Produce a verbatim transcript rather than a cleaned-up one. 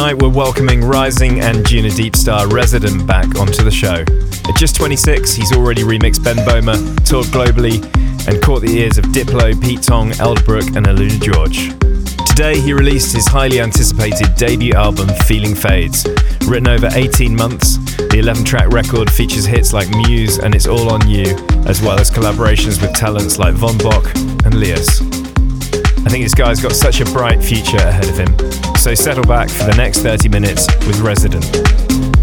tonight we're welcoming rising and Juna Deepstar Resident back onto the show. At just twenty-six, he's already remixed Ben Böhmer, toured globally, and caught the ears of Diplo, Pete Tong, Elderbrook and Aluna George. Today he released his highly anticipated debut album Feeling Fades. Written over eighteen months, the eleven track record features hits like Muse and It's All On You, as well as collaborations with talents like Von Bock and Lias. I think this guy's got such a bright future ahead of him, so settle back for the next thirty minutes with Resident.